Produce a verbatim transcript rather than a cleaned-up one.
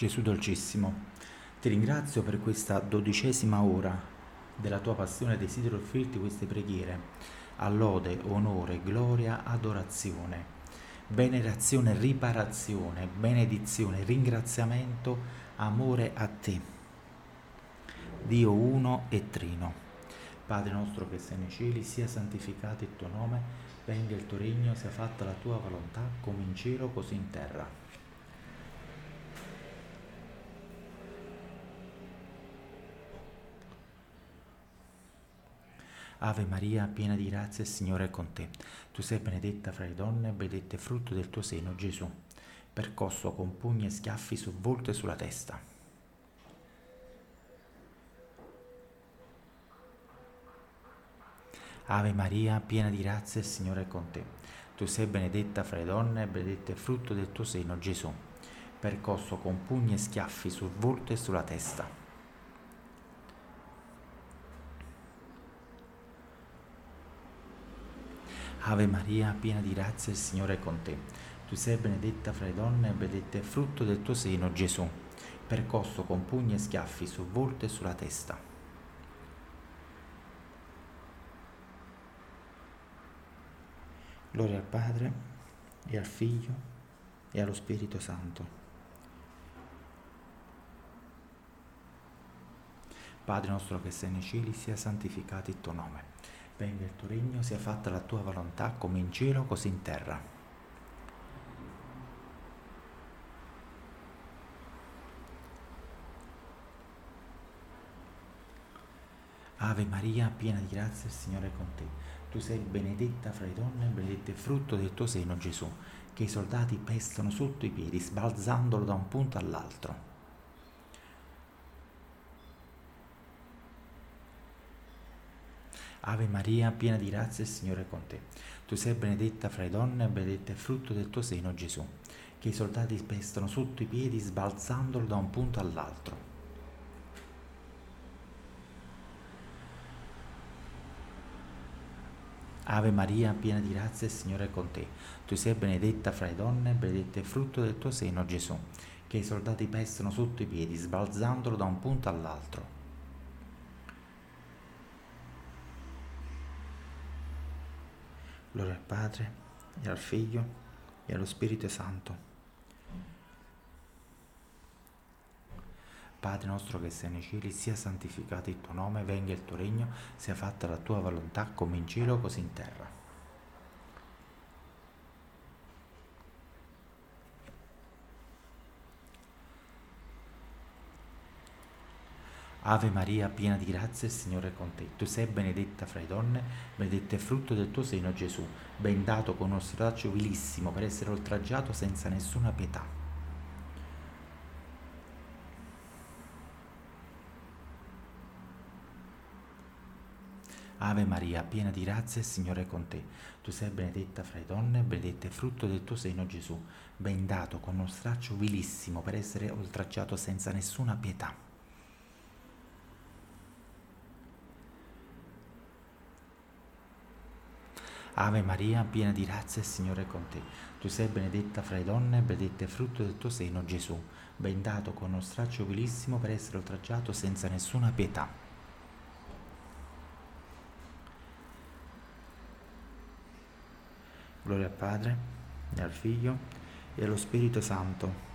Gesù dolcissimo, ti ringrazio per questa dodicesima ora della tua passione. Desidero offrirti queste preghiere a lode, onore, gloria, adorazione, venerazione, riparazione, benedizione, ringraziamento, amore a te, Dio uno e trino. Padre nostro che sei nei cieli, sia santificato il tuo nome, venga il tuo regno, sia fatta la tua volontà, come in cielo così in terra. Ave Maria, piena di grazia, il Signore è con te. Tu sei benedetta fra le donne, e benedetto è il frutto del tuo seno, Gesù. Percosso con pugni e schiaffi sul volto e sulla testa. Ave Maria, piena di grazia, il Signore è con te. Tu sei benedetta fra le donne, e benedetto è il frutto del tuo seno, Gesù. Percosso con pugni e schiaffi sul volto e sulla testa. Ave Maria, piena di grazia, il Signore è con te. Tu sei benedetta fra le donne, e benedetto è il frutto del tuo seno, Gesù. Percosso con pugni e schiaffi sul volto e sulla testa. Gloria al Padre, e al Figlio, e allo Spirito Santo. Padre nostro che sei nei cieli, sia santificato il tuo nome. Venga il tuo regno, sia fatta la tua volontà, come in cielo così in terra. Ave Maria, piena di grazia, il Signore è con te. Tu sei benedetta fra le donne, e benedetto è il frutto del tuo seno, Gesù, che i soldati pestano sotto i piedi, sbalzandolo da un punto all'altro. Ave Maria, piena di grazia, il Signore è con te. Tu sei benedetta fra le donne, e benedetto è il frutto del tuo seno, Gesù, che i soldati pestano sotto i piedi, sbalzandolo da un punto all'altro. Ave Maria, piena di grazia, il Signore è con te. Tu sei benedetta fra le donne, e benedetto è il frutto del tuo seno, Gesù, che i soldati pestano sotto i piedi, sbalzandolo da un punto all'altro. Gloria al Padre, e al Figlio, e allo Spirito Santo. Padre nostro che sei nei cieli, sia santificato il tuo nome, venga il tuo regno, sia fatta la tua volontà, come in cielo così in terra. Ave Maria, piena di grazia, il Signore è con te. Tu sei benedetta fra le donne, benedetto è il frutto del tuo seno, Gesù, bendato con uno straccio vilissimo per essere oltraggiato senza nessuna pietà. Ave Maria, piena di grazia, il Signore è con te. Tu sei benedetta fra le donne, e benedetto è il frutto del tuo seno, Gesù, bendato con uno straccio vilissimo per essere oltraggiato senza nessuna pietà. Ave Maria, piena di grazia, il Signore è con te. Tu sei benedetta fra le donne, e benedetto è il frutto del tuo seno, Gesù, bendato con uno straccio vilissimo per essere oltraggiato senza nessuna pietà. Gloria al Padre, e al Figlio, e allo Spirito Santo.